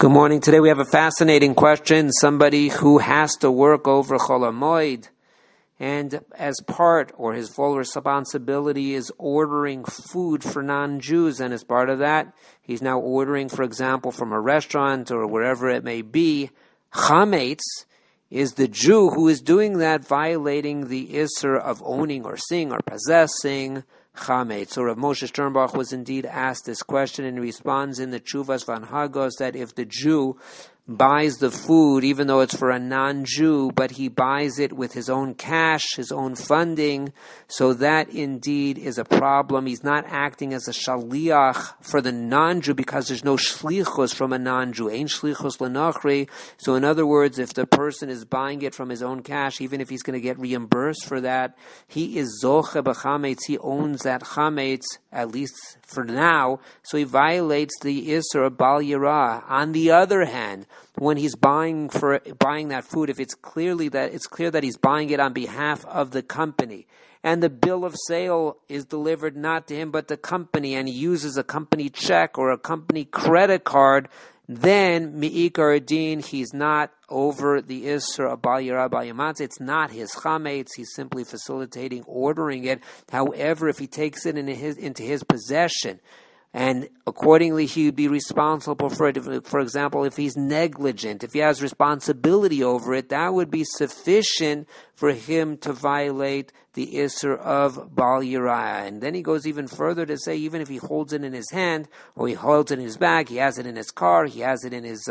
Good morning. Today we have a fascinating question. Somebody who has to work over Chol HaMoed, and as part or his full responsibility is ordering food for non-Jews, and as part of that, he's now ordering, for example, from a restaurant or wherever it may be, Chametz. Is the Jew who is doing that violating the Isser of owning or seeing or possessing Chametz? So Rav Moshe Sternbach was indeed asked this question, and he responds in the Tshuvas Vanhagos that if the Jew buys the food, even though it's for a non-Jew, but he buys it with his own cash, his own funding, so that indeed is a problem. He's not acting as a shaliach for the non-Jew because there's no shlichus from a non-Jew. Ain't shlichus l'nachri. So in other words, if the person is buying it from his own cash, even if he's going to get reimbursed for that, he is zoche b'chametz. He owns that chametz, at least for now, so he violates the Isser of Bal Yirah. On the other hand, when he's buying that food, if it's clear that he's buying it on behalf of the company, and the bill of sale is delivered not to him but the company, and he uses a company check or a company credit card, then Mi'ikar Adin, he's not over the Isser of Bal Yirah Bal Yamatz. It's not his chametz. He's simply facilitating ordering it. However, if he takes it into his possession, and accordingly he would be responsible for it. For example, if he's negligent, if he has responsibility over it, that would be sufficient for him to violate the Isser of Bal Yirah. And then he goes even further to say, even if he holds it in his hand, or he holds it in his bag, he has it in his car, he has it in his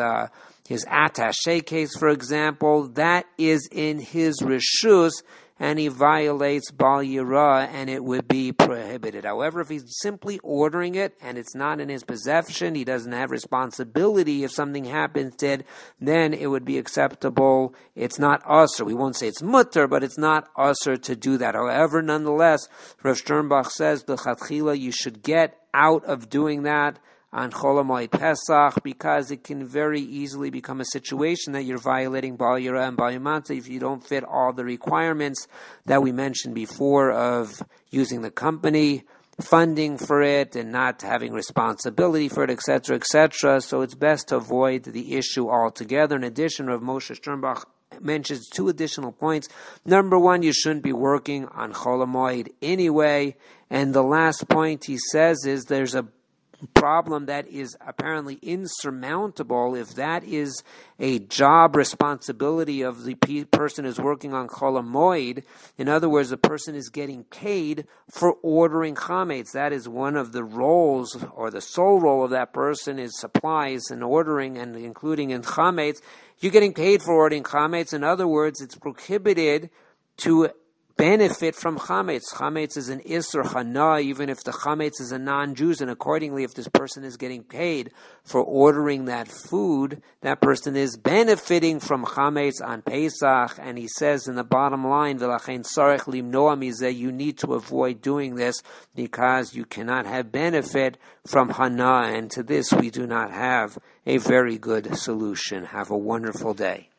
attaché case, for example, that is in his reshus, and he violates Bal Yirah, and it would be prohibited. However, if he's simply ordering it, and it's not in his possession, he doesn't have responsibility if something happens to it, then it would be acceptable. It's not usher. We won't say it's mutter, but it's not usher to do that. However, nonetheless, Rav Sternbach says, l'chatchila, you should get out of doing that on Chol HaMoed Pesach, because it can very easily become a situation that you're violating Bal Yirah and Bal Yamatz if you don't fit all the requirements that we mentioned before of using the company funding for it and not having responsibility for it, etc., etc. So it's best to avoid the issue altogether. In addition, Rav Moshe Sternbach mentions two additional points. Number one, you shouldn't be working on Chol HaMoed anyway. And the last point he says is there's a problem that is apparently insurmountable if that is a job responsibility of the person who's working on Chol HaMoed. In other words, the person is getting paid for ordering chametz. That is one of the roles, or the sole role of that person is supplies and ordering, and including in chametz. You're getting paid for ordering chametz. In other words, it's prohibited to benefit from chametz. Chametz is an isser hana, even if the chametz is a non-Jew, and accordingly, if this person is getting paid for ordering that food, that person is benefiting from chametz on Pesach. And he says in the bottom line, v'lachein sarech limnoa mizeh, you need to avoid doing this because you cannot have benefit from hana, and to this we do not have a very good solution. Have a wonderful day.